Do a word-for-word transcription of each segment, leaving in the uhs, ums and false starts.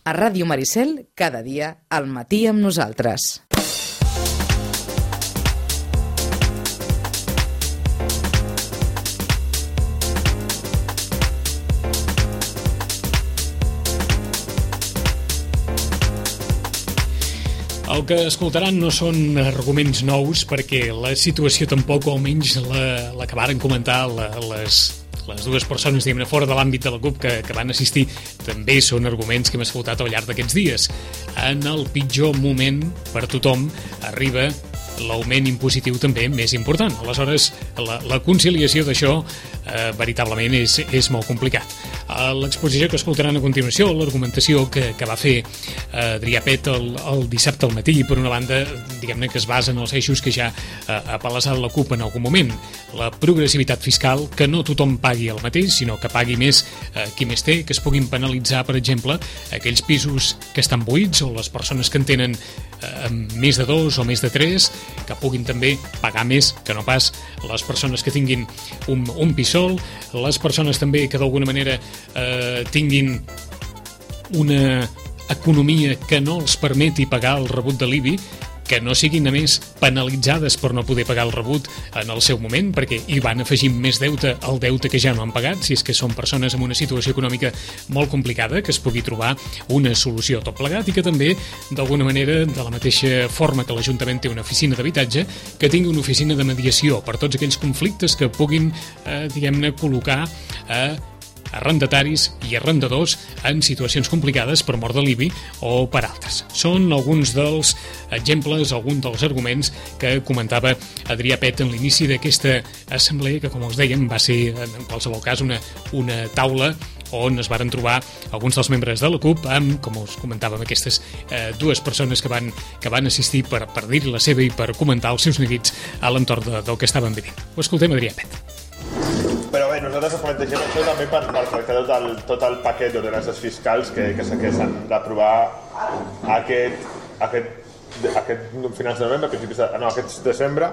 A Ràdio Maricel, cada dia, al matí amb nosaltres. El que escoltaran no són arguments nous, perquè la situació tampoc, o almenys la, la que varen comentar la, les, les dues persones, diguem-ne, fora de l'àmbit de la CUP que, que van assistir, també són arguments que hem escoltat al llarg d'aquests dies. En el pitjor moment per tothom arriba l'augment impositiu també més important. Aleshores, la, la conciliació d'això eh, veritablement és, és molt complicat. A l'exposició que escoltaran a continuació, l'argumentació que, que va fer eh, Adrià Pet el, el dissabte al matí, per una banda, diguem-ne que es basa en els eixos que ja eh, ha palassat la CUP en algun moment. La progressivitat fiscal, que no tothom pagui el mateix, sinó que pagui més eh, qui més té, que es puguin penalitzar, per exemple, aquells pisos que estan buits o les persones que en tenen eh, més de dos o més de tres, que puguin també pagar més que no pas les persones que tinguin un, un pis sol, les persones també que d'alguna manera eh, tinguin una economia que no els permeti pagar el rebut de l'I B I, que no siguin, a més, penalitzades per no poder pagar el rebut en el seu moment, perquè hi van afegir més deute al deute que ja no han pagat, si és que són persones amb una situació econòmica molt complicada, que es pugui trobar una solució tot plegat, i que també, d'alguna manera, de la mateixa forma que l'Ajuntament té una oficina d'habitatge, que tingui una oficina de mediació per tots aquells conflictes que puguin, eh, diguem-ne, col·locar a eh, arrendataris i arrendadors en situacions complicades per mort de l'I B I o per altres. Són alguns dels exemples, alguns dels arguments que comentava Adrià Pet en l'inici d'aquesta assemblea, que, com us dèiem, va ser, en qualsevol cas, una, una taula on es varen trobar alguns dels membres de la CUP amb, com us comentàvem, aquestes eh, dues persones que van, que van assistir per, per dir-hi la seva i per comentar els seus neguits a l'entorn de, del que estaven vivint. Ho escoltem, Adrià Pet. Però bé, nosaltres plantegem això també per, per tractar tot el, tot el paquet d'ordenances fiscals que, que, que s'han d'aprovar aquest, aquest, aquest finals de novembre, principis de, no, aquest desembre,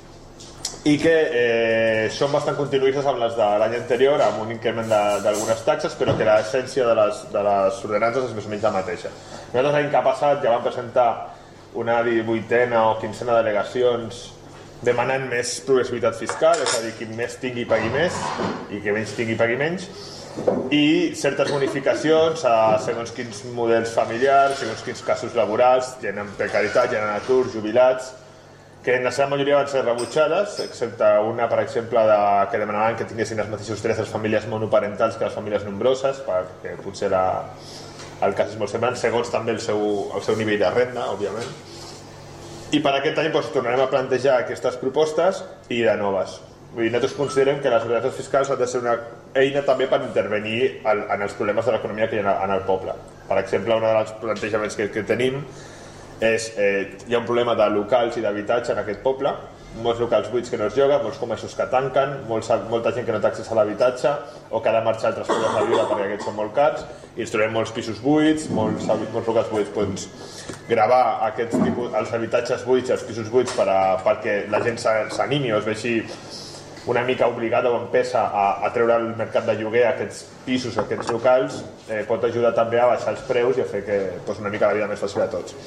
i que eh, són bastant continuistes amb les de l'any anterior, amb un increment d'algunes taxes, però que l'essència de, les, de les ordenances és més o menys la mateixa. Nosaltres l'any que ha passat ja vam presentar una divuitena o quincena d'al·legacions demanant més progressivitat fiscal, és a dir, qui més tingui pagui més i qui menys tingui pagui menys, i certes bonificacions a segons quins models familiars, segons quins casos laborals, gent en precarietat, gent en atur, jubilats, que en la seva majoria van ser rebutjades, excepte una, per exemple, de, que demanaven que tinguessin els mateixos drets les famílies monoparentals que les famílies nombroses, perquè potser la, el cas és molt semblant, segons també el seu, el seu nivell de renda, òbviament. I per aquest any doncs, tornarem a plantejar aquestes propostes i de noves. Vull dir, nosaltres considerem que les ordenances fiscals han de ser una eina també per intervenir el, en els problemes de l'economia que hi ha en el poble. Per exemple, un dels plantejaments que, que tenim és eh, hi ha un problema de locals i d'habitatge en aquest poble, molts locals buits que no es lloguen, molts comerços que tanquen, molts, molta gent que no té accés a l'habitatge o que ha de marxar a altres pobles a viure perquè aquests són molt cars, i ens trobem molts pisos buits, molts, molts locals buits. Doncs, gravar aquests tipus, els habitatges buits i els pisos buits per a, perquè la gent s'animi o es vegi una mica obligada o empesa a, a treure al mercat de lloguer aquests pisos o aquests locals, eh, pot ajudar també a baixar els preus i a fer que doncs, una mica la vida més fàcil a tots.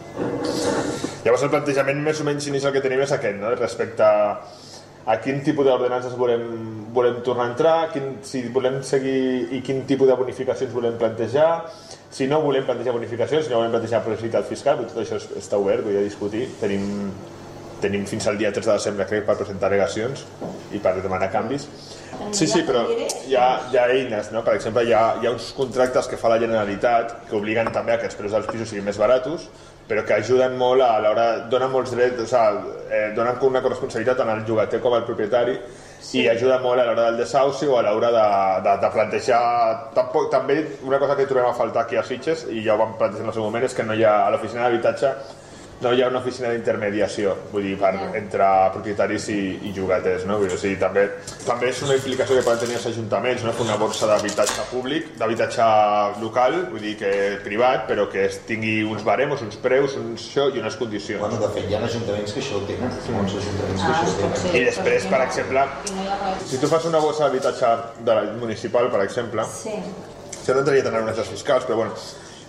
Llavors el plantejament més o menys inicial que tenim és aquest, no? Respecte a, a quin tipus d'ordenances volem, volem tornar a entrar, quin, si volem seguir i quin tipus de bonificacions volem plantejar, si no volem plantejar bonificacions, si no volem plantejar progressivitat fiscal, tot això està obert, vull discutir. Tenim, tenim fins al dia tres de desembre, crec, per presentar al·legacions i per demanar canvis. Sí, sí, però hi ha, hi ha eines, no? Per exemple, hi ha, hi ha uns contractes que fa la Generalitat que obliguen també a que els preus dels pisos siguin més baratos, però que ajuden molt a l'hora, donen molts drets, o sigui, eh, donen una corresponsabilitat tant al llogater com al propietari, sí. I ajuda molt a l'hora del desahuci o a l'hora de, de, de plantejar. Tampoc, també una cosa que trobem a faltar aquí a Sitges, i ja ho vam plantejar en el seu moment, és que no hi ha, a l'oficina d'habitatge no hi ha una oficina d'intermediació, vull dir, per, entre propietaris i, i llogaters, no? Vull dir, o sigui, també, també és una implicació que poden tenir els ajuntaments, no? Fer una borsa d'habitatge públic, d'habitatge local, vull dir que privat, però que tingui uns barems, uns preus, uns això i unes condicions. Bueno, de fet, hi ha ajuntaments que això ho tenen, molts ajuntaments que això ho tenen. I després, per exemple, si tu fas una borsa d'habitatge municipal, per exemple, això no entraria tant en unes fiscals, però bueno,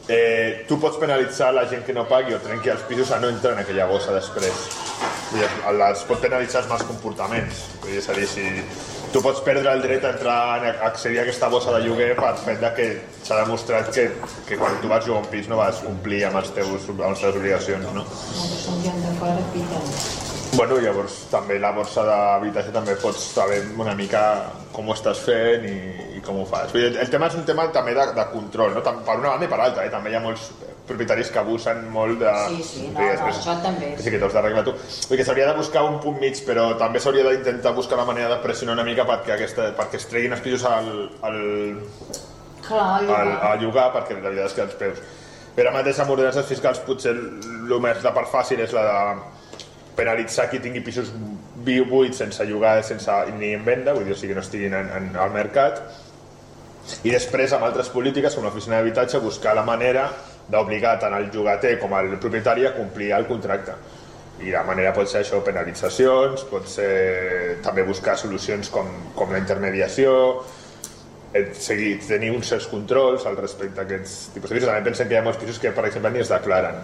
eh, tu pots penalitzar la gent que no pagui o trenqui els pisos a no entrar en aquella bossa després. Vull dir, es pot penalitzar els mals comportaments. Vull dir, és a dir, si tu pots perdre el dret a entrar a accedir a aquesta bossa de lloguer per fet que s'ha demostrat que, que quan tu vas jugar a un pis no vas complir amb, els teus, amb les teves obligacions, no? Són gent de fora piten. Bueno, llavors també la borsa d'habitatge també pots saber una mica com ho estàs fent i, i com ho fas. Vull dir, el tema és un tema també de, de control, no? Per una banda i per l'altra, eh? També hi ha molts propietaris que abusen molt de... Sí, sí, no, no, després, això també. Que sí que t'ho has d'arreglar tu. Vull dir que s'hauria de buscar un punt mig, però també s'hauria d'intentar buscar la manera de pressionar una mica perquè, aquesta, perquè es treguin els pisos al, al, Clar, al, al, a llogar, perquè la veritat és que els preus. Però mateix amb ordenances fiscals potser el més la part fàcil és la de penalitzar qui tingui pisos buits sense llogar sense, ni en venda, vull dir, o sigui que no estiguin en, en, al mercat, i després amb altres polítiques com l'oficina d'habitatge buscar la manera d'obligar tant el llogater com el propietari a complir el contracte, i la manera pot ser això, penalitzacions, pot ser també buscar solucions com, com la intermediació, seguir, tenir uns certs controls al respecte a aquests tipus de pisos. També pensem que hi ha molts pisos que per exemple ni es declaren.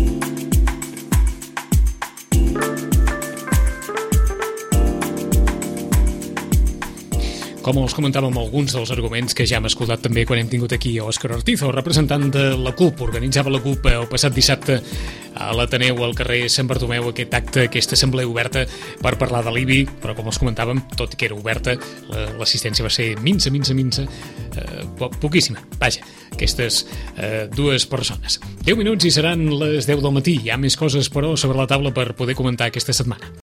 Com els comentàvem alguns dels arguments que ja hem escoltat també quan hem tingut aquí Òscar Ortiz, el representant de la CUP. Organitzava la CUP el passat dissabte a l'Ateneu, al carrer Sant Bartomeu, aquest acte, aquesta assemblea oberta per parlar de l'I B I, però com els comentàvem, tot i que era oberta, l'assistència va ser minsa, minsa, minsa, eh, po poquíssima. Vaja, aquestes eh, dues persones. deu minuts i seran les deu del matí. Hi ha més coses, però, sobre la taula per poder comentar aquesta setmana.